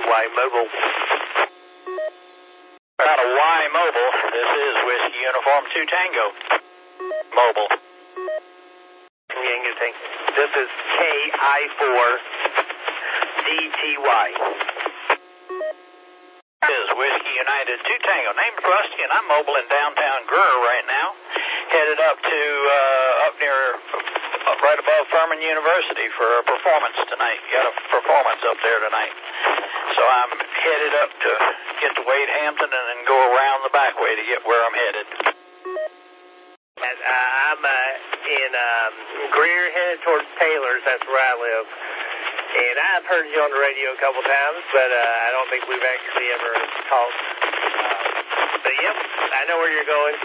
Y Mobile. Out of Y Mobile, this is Whiskey Uniform 2 Tango. Mobile. Tango Tango. This is KI4DTY. This is Whiskey United 2 Tango. Name's Rusty, and I'm mobile in downtown Gurr right now. Headed up to, up near, right above Furman University for a performance tonight. Got a performance up there tonight. So I'm headed up to get to Wade Hampton and then go around the back way to get where I'm headed. I'm in Greer, headed towards Taylor's. That's where I live. And I've heard you on the radio a couple times, but I don't think we've actually ever talked. But yep, I know where you're going.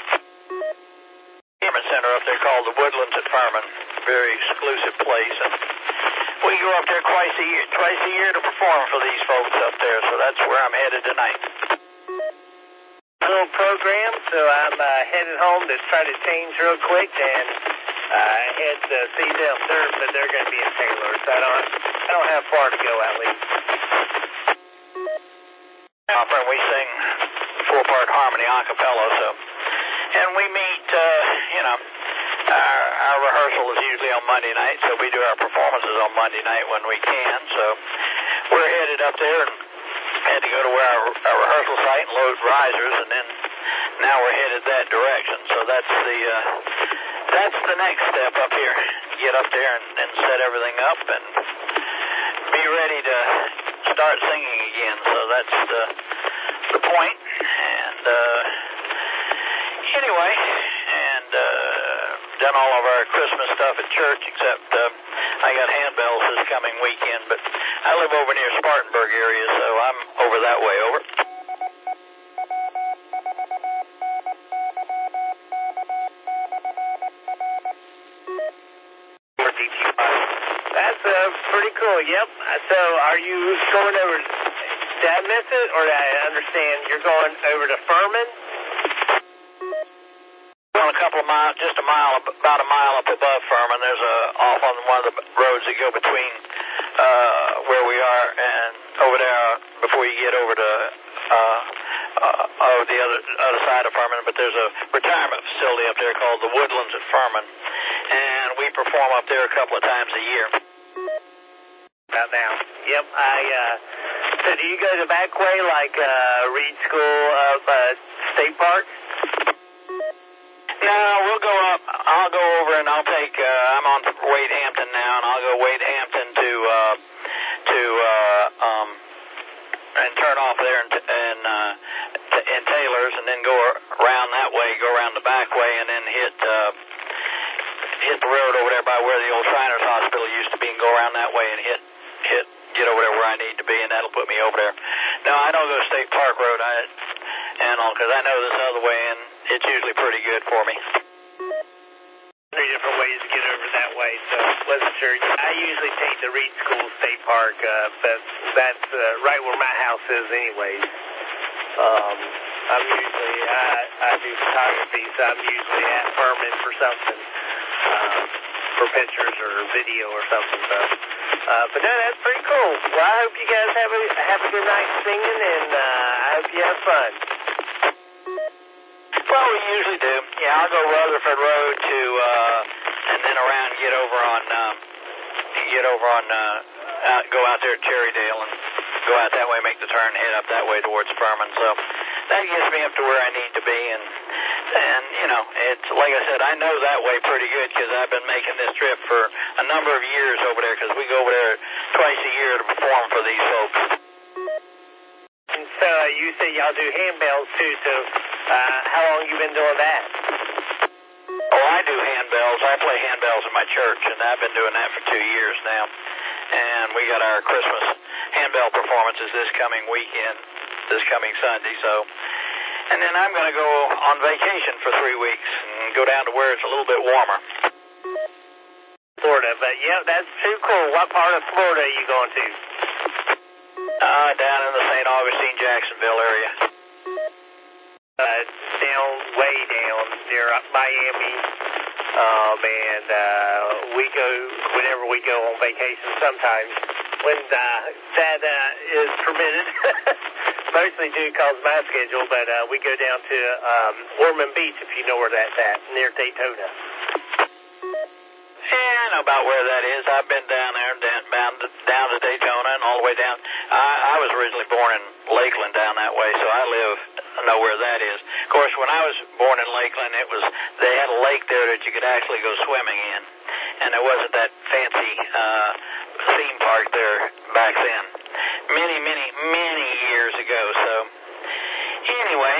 Center up there called the Woodlands at Furman. Very exclusive place. And we go up there twice a year to perform for these folks up there, so that's where I'm headed tonight. Little program, so I'm headed home to try to change real quick and head to see them. They're going to be in Taylor, so I don't have far to go at least. And we sing 4-part harmony a cappella, so. And we meet, our rehearsal is usually on Monday night, so we do our performances on Monday night when we can. So we're headed up there and had to go to where our rehearsal site and load risers, and then now we're headed that direction. So that's the next step up here. Get up there and set everything up and be ready to start singing again. So that's the point. And anyway, and done all of our Christmas stuff at church, except I got handbells this coming weekend, but I live over near Spartanburg area, so I'm over that way. Over. That's pretty cool, yep. So are you going over, did I miss it, or did I understand you're going over to Furman? Well, a couple of miles, just about a mile up above Furman, there's off on one of the roads that go between where we are and over there before you get over to the other side of Furman, but there's a retirement facility up there called the Woodlands at Furman, and we perform up there a couple of times a year. About now. Yep. So do you go the back way like Reed School of State Park? No, we'll go up. I'll go over and I'll take. I'm on Wade Hampton now, and I'll go Wade Hampton to and turn off there in Taylor's, and then go around that way, go around the back way, and then hit the road over there by where the old Shriners Hospital used to be, and go around that way and get over there where I need to be, and that'll put me over there. No, I don't go State Park Road, because I know this other way, and it's usually pretty good for me. 3 different ways to get over that way, so wasn't sure. I usually take the Reed School State Park, but that's right where my house is anyways. I'm usually, I do photography, so I'm usually at Furman for something, for pictures or video or something, so. But no, that's pretty cool. Well, I hope you guys have a good night singing, and I hope you have fun. Well, we usually do. Yeah, I'll go Rutherford Road to, and then around and go out there at Cherrydale and go out that way, make the turn, head up that way towards Furman. So that gets me up to where I need to be, and it's like I said, I know that way pretty good because I've been making this trip for a number of years over there, because we go over there twice a year to perform for these folks. And so you say y'all do handbells too, so how long you been doing that? Oh, I do handbells. I play handbells in my church, and I've been doing that for 2 years now. And we got our Christmas handbell performances this coming Sunday, so. And then I'm going to go on vacation for 3 weeks and go down to where it's a little bit warmer. Florida, but yeah, that's too cool. What part of Florida are you going to? Down in the St. Augustine, Jacksonville area. Down, way down near Miami, and we go, whenever we go on vacation sometimes, when that is permitted. Mostly due because of my schedule, but we go down to Ormond Beach, if you know where that's at, near Daytona. Yeah, I know about where that is. I've been down there, down to Daytona and all the way down. I was originally born in Lakeland down that way, so I know where that is. Of course, when I was born in Lakeland, they had a lake there that you could actually go swimming in, and there wasn't that fancy theme park there back then. Many, many, many years ago. So anyway,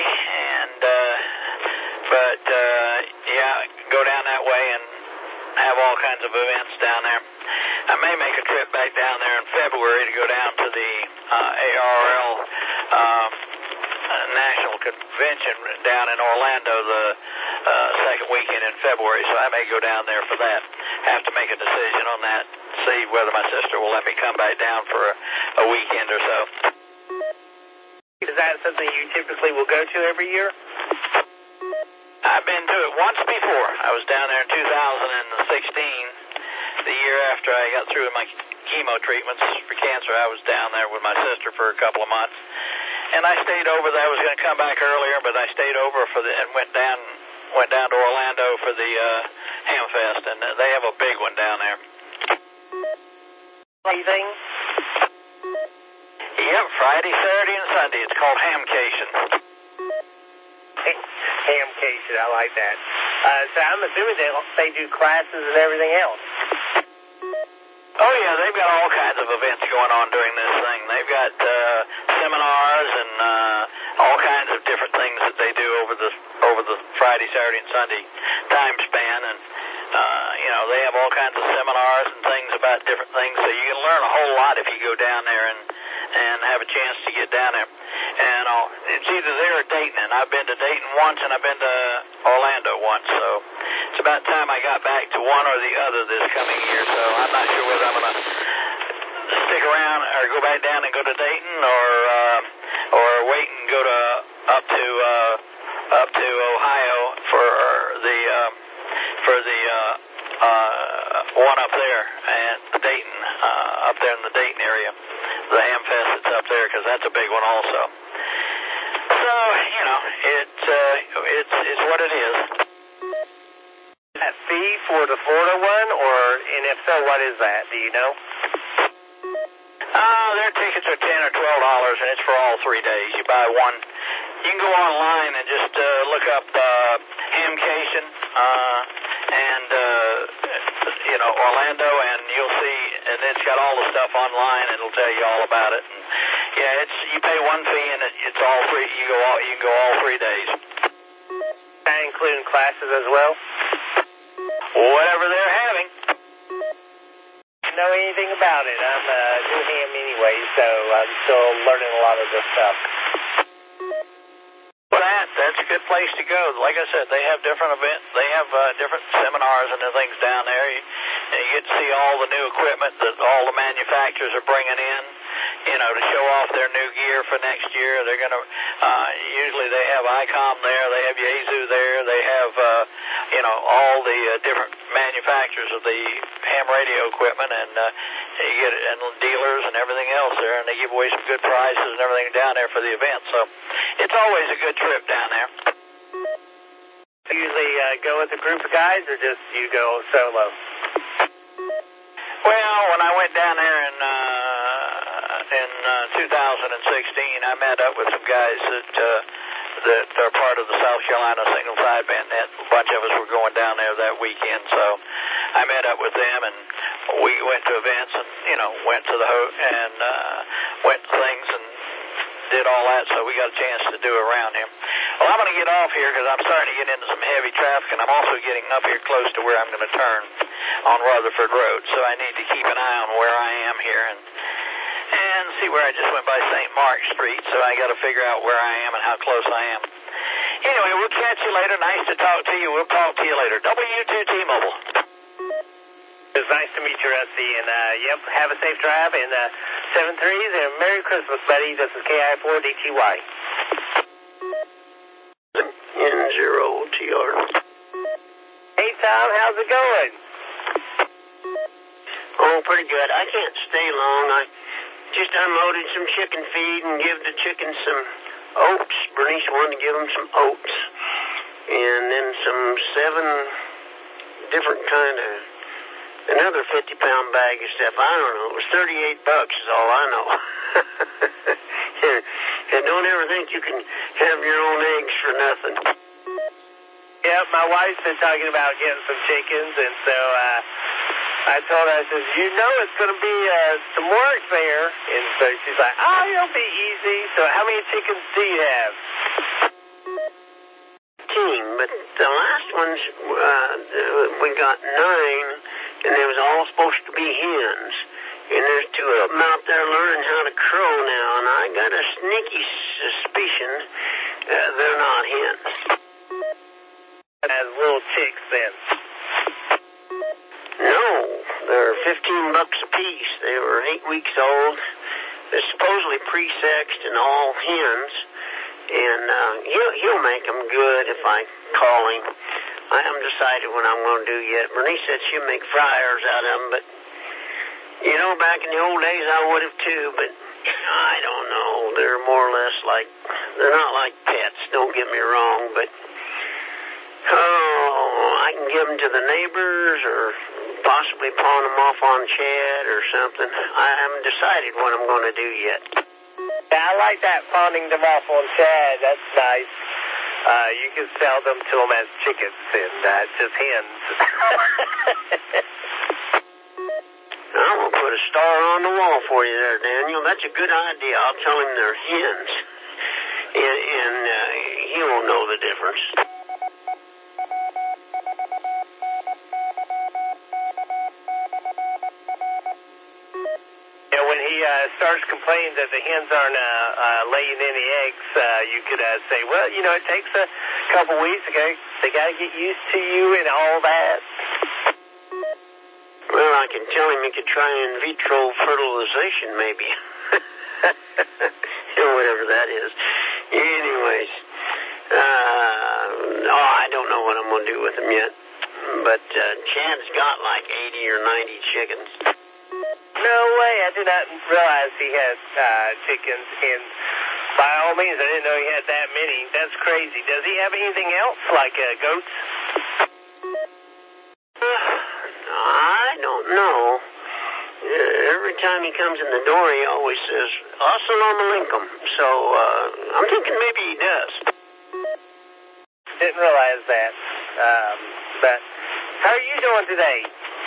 yeah, go down that way and have all kinds of events down there. I may make a trip back down there in February to go down to the ARL National Convention down in Orlando the second weekend in February, so I may go down there for that. Have to make a decision on that, see whether my sister will let me come back down for a weekend or so. Is that something you typically will go to every year? I've been to it once before. I was down there in 2016, the year after I got through with my chemo treatments for cancer. I was down there with my sister for a couple of months, and I stayed over. I was going to come back earlier, but I stayed over and went down to Orlando for the Hamfest, and they have a big one down there. Anything? Yep, Friday, Saturday, and Sunday. It's called Hamcation. Hamcation, I like that. So I'm assuming they do classes and everything else. Oh, yeah, they've got all kinds of events going on during this thing. They've got seminars and all kinds of different things that they do over the Friday, Saturday, and Sunday time span. And, they have all kinds of seminars and things about different things. So you can learn a whole lot if you go down there and have a chance to get down there. And it's either there or Dayton. And I've been to Dayton once and I've been to Orlando once. So it's about time I got back to one or the other this coming year. So I'm not sure whether I'm going to stick around or go back down and go to Dayton or wait and go up to Ohio for the one up there at Dayton, up there in the Dayton area, the Hamfest that's up there, because that's a big one also. So it's what it is. That fee for the Florida one, and if so, what is that? Do you know? Their tickets are $10 or $12, and it's for all 3 days. You buy one. You can go online and just look up Hamcation and Orlando, and you'll see, and it's got all the stuff online. It'll tell you all about it. And, yeah, you pay one fee, and it's all free. You can go all 3 days. That including classes as well? Whatever they're having. Know anything about it. I'm new ham anyway, so I'm still learning a lot of this stuff. Well, that's a good place to go. Like I said, they have different events. They have different seminars and things down there. You get to see all the new equipment that all the manufacturers are bringing in, to show off their new gear for next year. They're going to, usually they have ICOM there, they have Yaesu there, they have, all the different manufacturers of the ham radio equipment, and you get and dealers and everything else there, and they give away some good prizes and everything down there for the event. So it's always a good trip down there. You usually go with a group of guys, or just you go solo? Well, when I went down there in 2016, I met up with some guys that are part of the South Carolina Signal Sideband Net. A bunch of us were going down there that weekend, so I met up with them, and we went to events and went to went to things and did all that, so we got a chance to do it around here. Well, I'm going to get off here because I'm starting to get into some heavy traffic, and I'm also getting up here close to where I'm going to turn on Rutherford Road, so I need to keep an eye on where I am here and see where I just went by St. Mark Street, so I got to figure out where I am and how close I am. Anyway, we'll catch you later. Nice to talk to you. We'll talk to you later. W2T Mobile. It was nice to meet you, Rusty, and have a safe drive, and 7-3s, and Merry Christmas, buddy. This is KI4DTY. N0TR. Hey, Tom, how's it going? Oh, pretty good. I can't stay long. just unloaded some chicken feed and give the chickens some oats. Bernice wanted to give them some oats. And then some 7 different kind of, another 50-pound bag of stuff. I don't know. It was $38 is all I know. And don't ever think you can have your own eggs for nothing. Yeah, my wife's been talking about getting some chickens, and so I told her, I said, you know it's going to be some work there. And so she's like, oh, it'll be easy. So how many chickens do you have? But the last ones, we got 9, and they was all supposed to be hens. And there's 2 of them out there learning how to crow now, and I got a sneaky suspicion they're not hens. As little chicks, then? No, they're $15 a piece. They were 8 weeks old. They're supposedly pre-sexed and all hens. And he'll make them good if I call him. I haven't decided what I'm going to do yet. Bernice said she'll make fryers out of them, but, you know, back in the old days I would have too, but I don't know. They're more or less like, they're not like pets, don't get me wrong, but, I can give them to the neighbors or possibly pawn them off on Chad or something. I haven't decided what I'm going to do yet. Yeah, I like that, pawning them off on Chad. That's nice. You can sell them to them as chickens and just hens. I'm going to put a star on the wall for you there, Daniel. That's a good idea. I'll tell him they're hens. And he won't know the difference. When he starts complaining that the hens aren't laying any eggs, you could say, well, you know, it takes a couple weeks. They got to get used to you and all that. Well, I can tell him he could try in vitro fertilization, maybe. You know, whatever that is. Anyways, I don't know what I'm going to do with him yet. But Chad's got like 80 or 90 chickens. No way. I did not realize he had chickens. And by all means, I didn't know he had that many. That's crazy. Does he have anything else, like goats? I don't know. Every time he comes in the door, he always says, Assalamu alaikum. So I'm thinking maybe he does. Didn't realize that. But how are you doing today?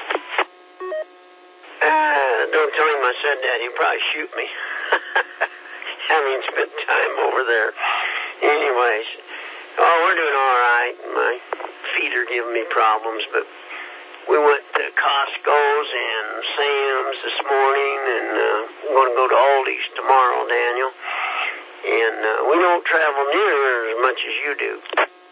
Don't tell him I said that. He'll probably shoot me. Having spent time over there. Anyways, we're doing all right. My feet are giving me problems, but we went to Costco's and Sam's this morning, and we're going to go to Aldi's tomorrow, Daniel. And we don't travel near as much as you do.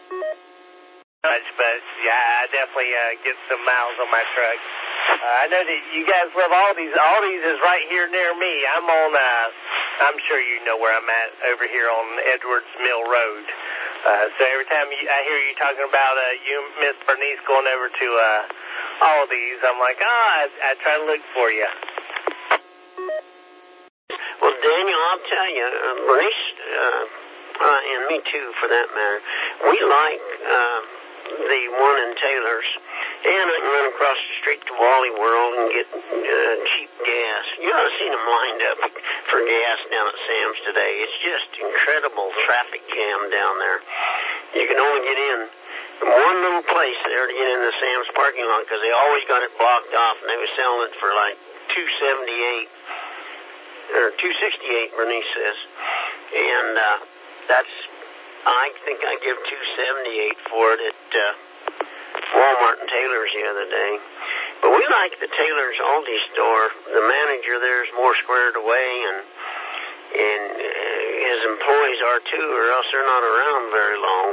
But yeah, I definitely get some miles on my truck. I know that you guys love Aldi's. Aldi's is right here near me. I'm on, I'm sure you know where I'm at, over here on Edwards Mill Road. So every time I hear you talking about you, Miss Bernice, going over to Aldi's, I'm like, I try to look for you. Well, Daniel, I'll tell you, Bernice, and me too, for that matter, we like the one in Taylor's, and I can run across the street to Wally World and get cheap gas. You ought to seen them lined up for gas down at Sam's today. It's just incredible traffic jam down there. You can only get in one little place there to get in the Sam's parking lot because they always got it blocked off, and they were selling it for like $2.78 or $2.68, Bernice says, and that's. I think I give $2.78 for it at Walmart and Taylor's the other day. But we like the Taylor's Aldi store. The manager there is more squared away, and his employees are too, or else they're not around very long.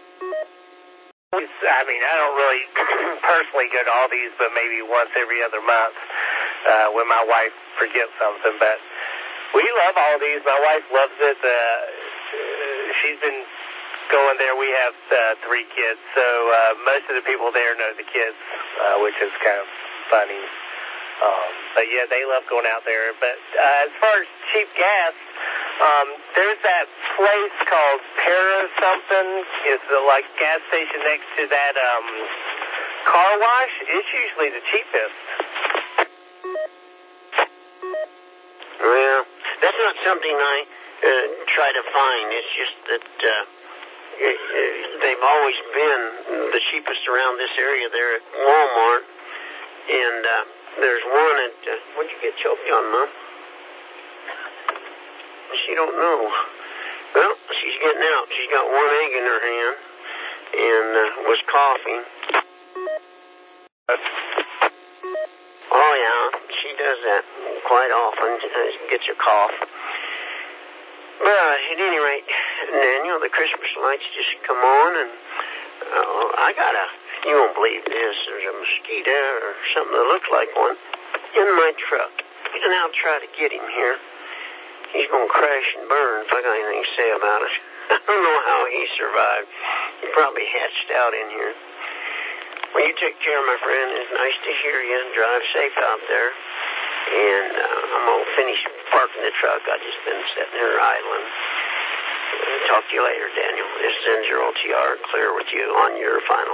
I mean, I don't really personally go to Aldi's, but maybe once every other month when my wife forgets something. But we love Aldi's. My wife loves it. She's been going there. We have 3 kids, so most of the people there know the kids, which is kind of funny. But yeah, they love going out there. But as far as cheap gas, there's that place called Para something. It's like a gas station next to that car wash. It's usually the cheapest. Well, that's not something I try to find. It's just that they've always been the cheapest around this area there at Walmart. And there's one at, what'd you get choked on, Mom? She don't know. Well, she's getting out. She's got one egg in her hand and was coughing. Oh, yeah, she does that quite often. Gets a cough. But at any rate, Daniel, the Christmas lights just come on, and you won't believe this, there's a mosquito or something that looks like one in my truck. And I'll try to get him here. He's going to crash and burn if I got anything to say about it. I don't know how he survived. He probably hatched out in here. Well, you take care, my friend. It's nice to hear you. Drive safe out there. And I'm going to finish parking the truck. I've just been sitting here idling. Talk to you later, Daniel. This is N0TR, clear with you on your final.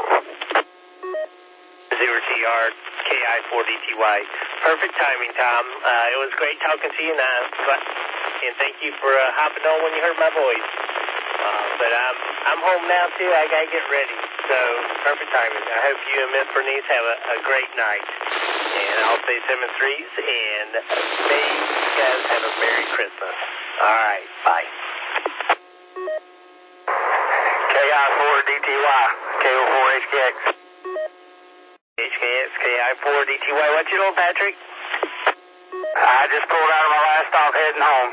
0TR, KI4DTY. Perfect timing, Tom. It was great talking to you, and thank you for hopping on when you heard my voice. But I'm home now, too. I got to get ready. So, perfect timing. I hope you and Miss Bernice have a great night. And I'll say 7-3s, and may you guys have a Merry Christmas. All right. Bye. KI4DTY, KO4HKX. HKX, KI4DTY. What you doing, Patrick? I just pulled out of my last stop heading home.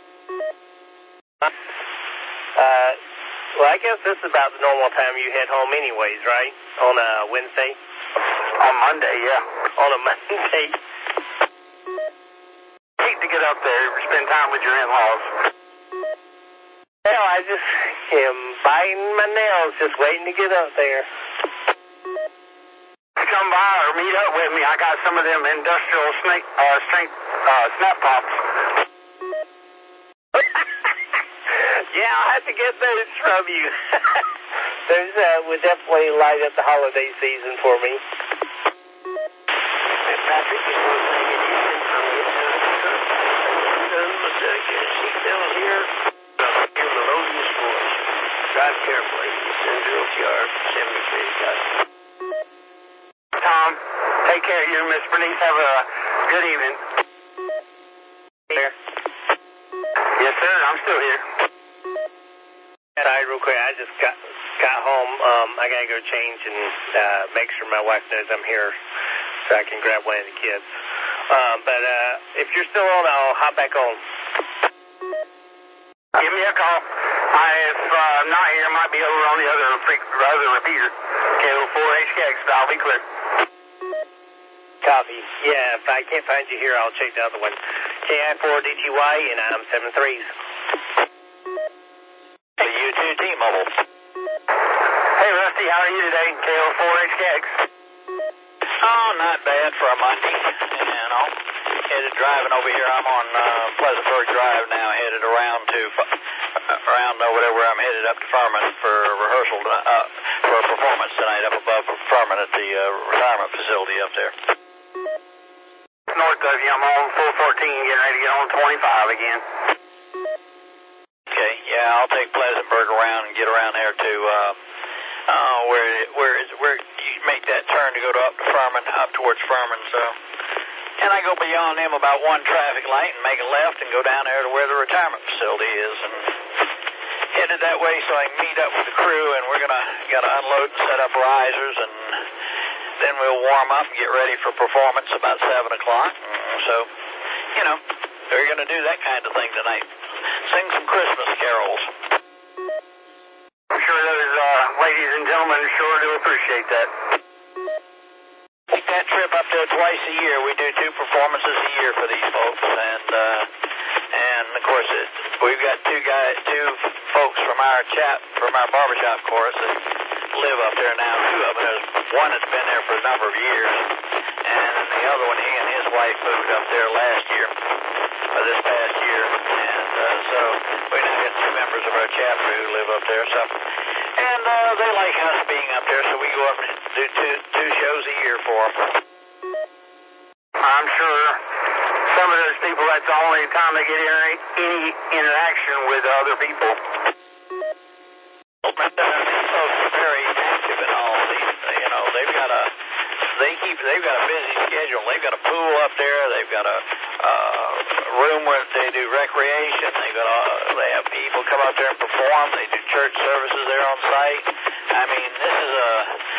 Well, I guess this is about the normal time you head home anyways, right? On a Wednesday? On Monday, yeah. On a Monday. Hate to get up there, spend time with your in-laws. Hell, I just am biting my nails just waiting to get up there. Come by or meet up with me. I got some of them industrial strength snap pops. Yeah, I'll have to get those from you. Those would definitely light up the holiday season for me. Hey, Patrick, just one thing. If you can come get down to the truck, get a seatbelt here. Give the melodious voice. Drive carefully. N0TR 73. Got it. Tom, take care of you and Miss Bernice. Have a good evening. Here. Yes, sir. I'm still here. Sorry, real quick. I just got home. I gotta go change and make sure my wife knows I'm here so I can grab one of the kids. But if you're still on, I'll hop back on. Give me a call. If I'm not here, I might be over on the other repeater. KO4HKX, but I'll be clear. Copy. Yeah, if I can't find you here, I'll check the other one. KI4DTY, and I'm 7-3s. Hey, you too, T-Mobile. Hey, Rusty, how are you today? KO4HKX. Oh, not bad for a Monday. You know, headed driving over here. I'm on Pleasantburg Drive now, headed around to over there where I'm headed up to Furman for a rehearsal for a performance tonight up above Furman at the retirement facility up there. North of you, I'm on 414, getting ready to get on 25 again. Okay, yeah, I'll take Pleasantburg around and get around there to where you make that turn to go up to Furman, up towards Furman. So, and I go beyond them about one traffic light and make a left and go down there to where the retirement facility is, and headed that way so I can meet up with the crew, and we're gotta unload and set up risers, and then we'll warm up and get ready for performance about 7 o'clock. So, you know, they're gonna do that kind of thing tonight. Sing some Christmas carols. I'm sure those ladies and gentlemen sure do appreciate that. Take that trip up there twice a year. We do 2 performances a year for these folks, and of course we've got two folks from our barbershop chorus that live up there now. 2 of them. There's one that's been there for a number of years, and then the other one, he and his wife moved up there last year, or this past year, and so we now got 2 members of our chapter who live up there, so, and they like us being up there, so we go up and do two shows a year for them. I'm sure some of those people, that's the only time they get any interaction with other people. Folks are very active in all of these. You know, they've got a busy schedule. They've got a pool up there. They've got a room where they do recreation. They have people come up there and perform. They do church services there on site. I mean, this is a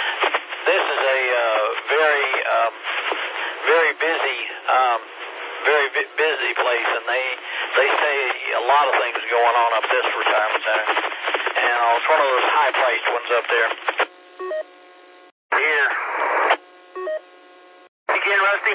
very busy place, and they say a lot of things going on up this retirement center. And it's one of those high-priced ones up there. Here. Again, Rusty?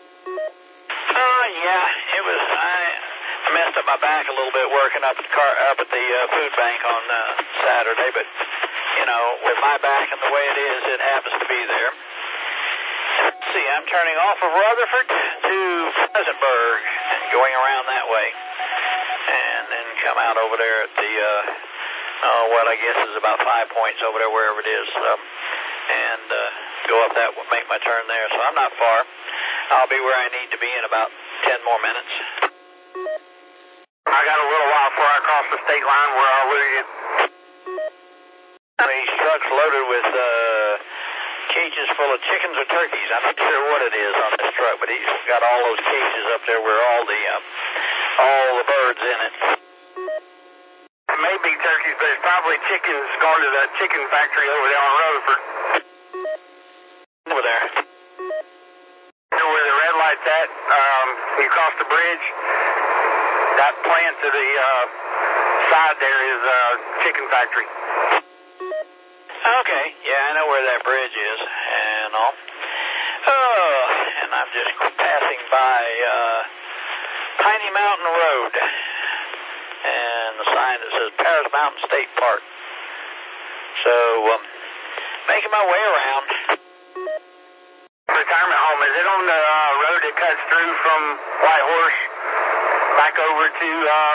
Yeah, it was. I messed up my back a little bit working up at the food bank on Saturday, but you know, with my back and the way it is, it happens to be there. Let's see, I'm turning off of Rutherford to Pleasantburg and going around that way, and then come out over there at the what I guess is about 5 points over there, wherever it is, and go up that, make my turn there. So I'm not far. I'll be where I need to be in about 10 more minutes. I got a little while before I cross the state line where I'll lose you. These trucks loaded with cages full of chickens or turkeys. I'm not sure what it is on this truck, but he's got all those cages up there where all the birds in it. It may be turkeys, but it's probably chickens going to the chicken factory over there on Rutherford. Over there. Where the red light's at, you cross the bridge, that plant to the side there is a chicken factory. Okay, yeah, I know where that bridge is and all. Oh, and I'm just passing by Piney Mountain Road and the sign that says Paris Mountain State Park. So, making my way around. Retirement home, is it on the road that cuts through from White Horse back over to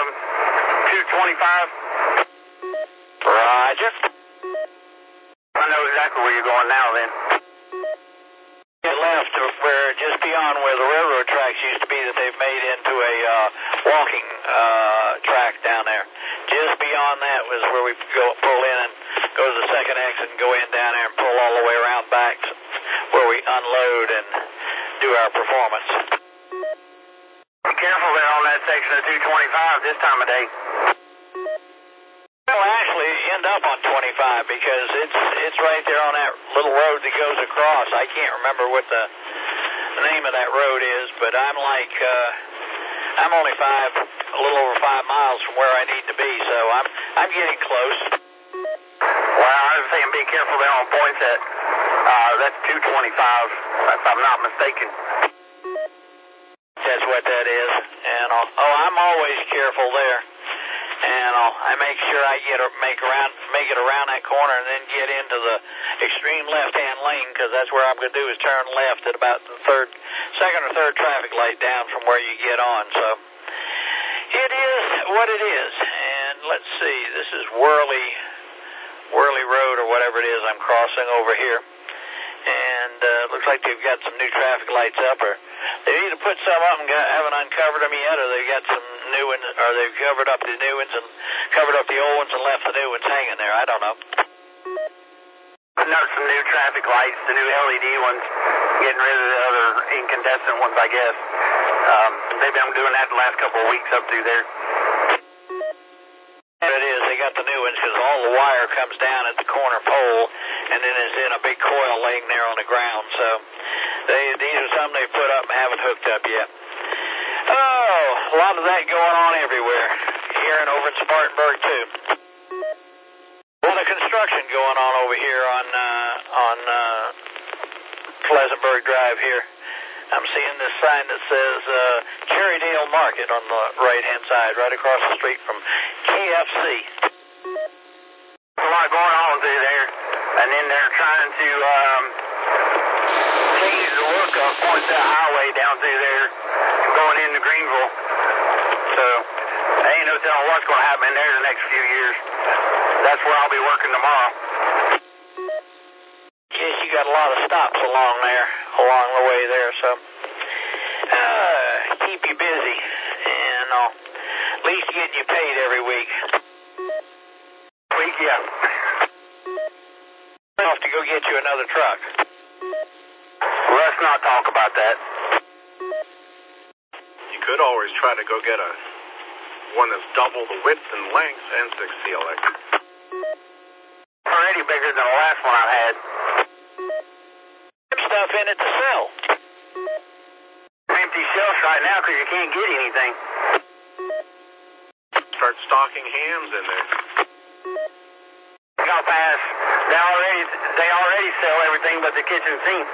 225? Roger. I know exactly where you're going now then. Get left to where, just beyond where the railroad tracks used to be, that they've made into a walking track down there. Just beyond that was where we pull in and go to the second exit and go in down there and pull all the way around back where we unload and do our performance. Be careful there on that section of 225 this time of day. Well, actually, end up on 25 because it's right there on that little road that goes across. I can't remember what the name of that road is, but I'm only a little over 5 miles from where I need to be, so I'm getting close. Well, I was saying be careful there on Poinsett. That's 225, if I'm not mistaken. That's what that is. And I'm always careful there. And I make sure I make it around that corner and then get into the extreme left-hand lane, because that's where I'm going to do is turn left at about the second or third traffic light down from where you get on. So it is what it is. And let's see, this is Worley Road or whatever it is I'm crossing over here. And it looks like they've got some new traffic lights up, or they've either put some up and haven't uncovered them yet, or they've got some new ones, or they've covered up the new ones and covered up the old ones and left the new ones hanging there. I don't know. Note some new traffic lights, the new LED ones, getting rid of the other incandescent ones, I guess. They've been doing that the last couple of weeks up through there. It is. They got the new ones because all the wire comes down at the corner pole and then is in a big coil laying there on the ground. So these are some they put up and haven't hooked up yet. Oh, a lot of that going on everywhere. Here and over in Spartanburg too. A lot of construction going on over here on Pleasantburg Drive here. I'm seeing this sign that says Cherrydale Market on the right-hand side, right across the street from KFC. A lot going on through there, and then they're trying to changed the look of Poinsett Highway down through there and going into Greenville. So I ain't no telling what's going to happen in there the next few years. That's where I'll be working tomorrow. Guess you got a lot of stops along the way there, so keep you busy, and at least getting you paid every week. Week, yeah. I'll have to go get you another truck. Well, let's not talk about that. You could always try to go get one that's double the width and length and 6CLX. Already bigger than the last one I've had. Stuff in it to sell. Empty shelves right now because you can't get anything. Start stocking hams in there. Got past. They already sell everything but the kitchen sink.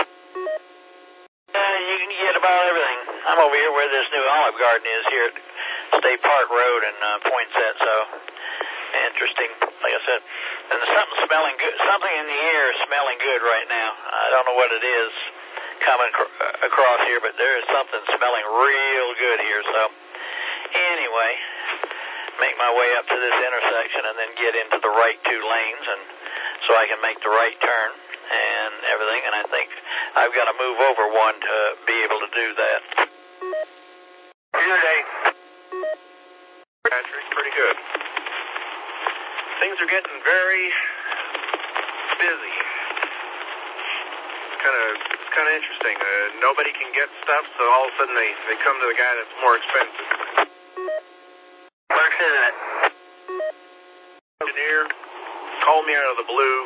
You can get about everything. I'm over here where this new Olive Garden is here at State Park Road in Poinsett, so interesting, like I said. And there's something smelling good, something in the air is smelling good right now. I don't know what it is coming across here, but there is something smelling real good here. So anyway, make my way up to this intersection and then get into the right two lanes, and so I can make the right turn and everything. And I think I've got to move over one to be able to do that. Your day. Patrick, pretty good. Things are getting very busy. It's kind of interesting. Nobody can get stuff, so all of a sudden they come to the guy that's more expensive. Works, isn't it? Engineer called me out of the blue.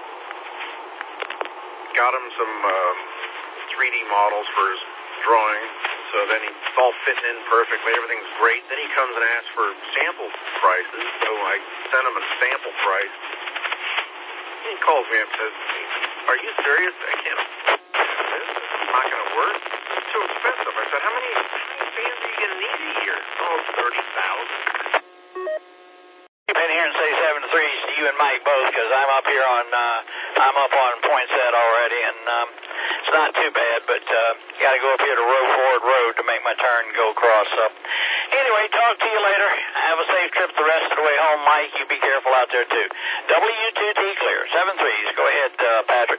Got him some 3D models for his drawing. So then it's all fitting in perfectly. Everything's great. Then he comes and asks for sample prices. So I sent him a sample price. He calls me up and says, "Are you serious? I can't afford this. It's not going to work. It's too expensive." I said, how many fans are you going to need a year? Oh, 30,000. You've been here and say 7 threes to you and Mike both, because I'm up here on Poinsett already, and it's not too bad, but got to go up here to Ford Road to make my turn and go across. So anyway, talk to you later. Have a safe trip the rest of the way home, Mike. You be careful out there too. W2T clear. 7 threes. Go ahead, Patrick.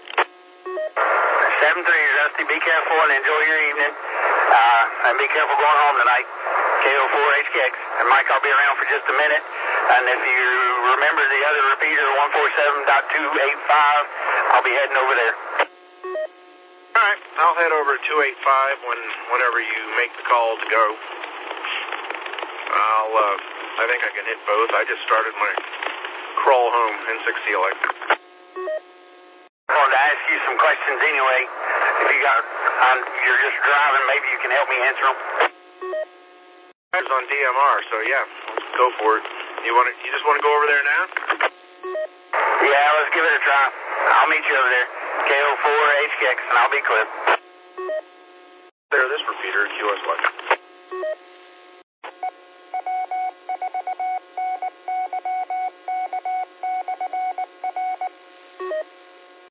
7 threes, Rusty. Be careful and enjoy your evening. And be careful going home tonight. KO4HKX. And Mike, I'll be around for just a minute. And if you remember the other repeater, 147.285, I'll be heading over there. All right, I'll head over to 285 whenever you make the call to go. I think I can hit both. I just started my crawl home in 6CLX. I wanted to ask you some questions anyway. If you're just driving, maybe you can help me answer them. I was on DMR, so yeah, let's go for it. You just want to go over there now? Yeah, let's give it a try. I'll meet you over there. KO4HKX, and I'll be clear. There, this repeater, QS1.